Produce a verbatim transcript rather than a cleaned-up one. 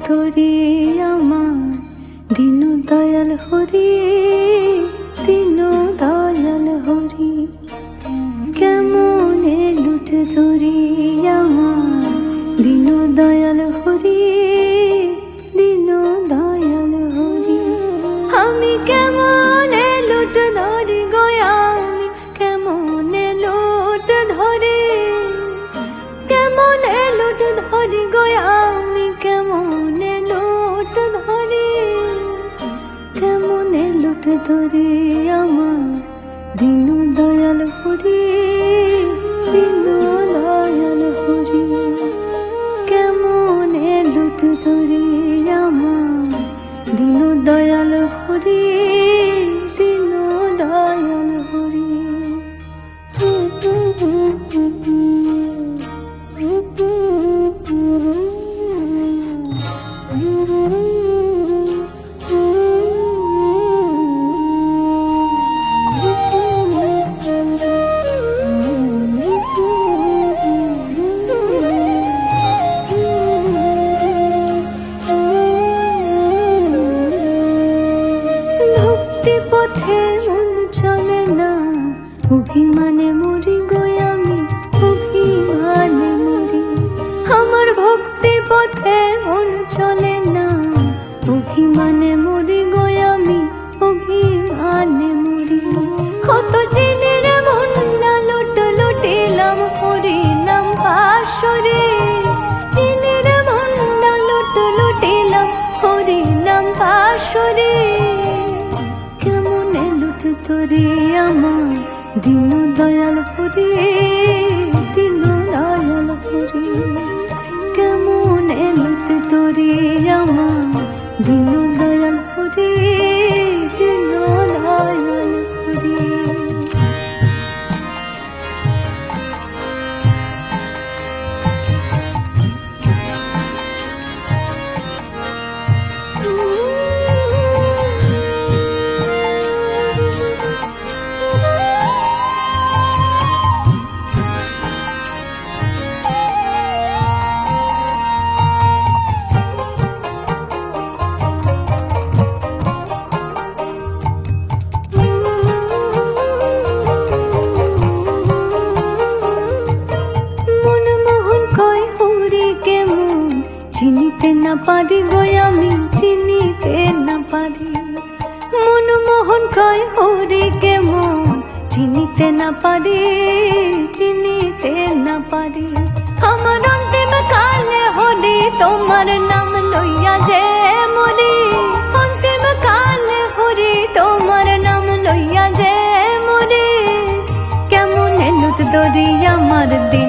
তরি আমার দিনু দয়াল হরি, দিনু দয়াল হরি। কেমনে লুট ধরি আমার দিনু দয়াল হরি, দিনু দয়াল হরি। আমি কেমনে লুট ধরি গো, আমি কেমনে লুট ধরি, কেমনে লুট ধরি গো, আমি কেমনে লুট ধরি, কেমনে লুট ধরি আমার দিনু দয়াল হরি, দিনু দয়াল হরি। কেমনে লুট ধরি আমার দিনু দয়াল হরি, দিনু দয়াল হরি। পথে মন চলে না, অভিমানে মরি গো আমি, অভিমানে মরি। আমার ভক্তি পথে মন চলে না, অভিমানে মরি গো আমি, অভিমানে মরি। কত চিনির মন না লুট লুটিলাম হরি নাম পাশরে, চিনির মন না লুট লুটিলাম হরি নাম পাশরে। তরি আমার দিনু দয়াল হরি, দিনু দয়াল হরি। কেমনে লুট তরি আমার দিনু দয়াল হরি, দিনু দয়াল হরি। চিনিতে না পারি গো আমি, চিনিতে না পারি। মনমোহন কয় হরি কেমন, চিনিতে না পারি, চিনিতে না পারি। আমার অন্তিম কালে হরি তোমার নাম লইয়া যে মরি, অন্তিম কালে হরি তোমার নাম লইয়া যে মরি। কেমনে লুট ধরি আমার দিন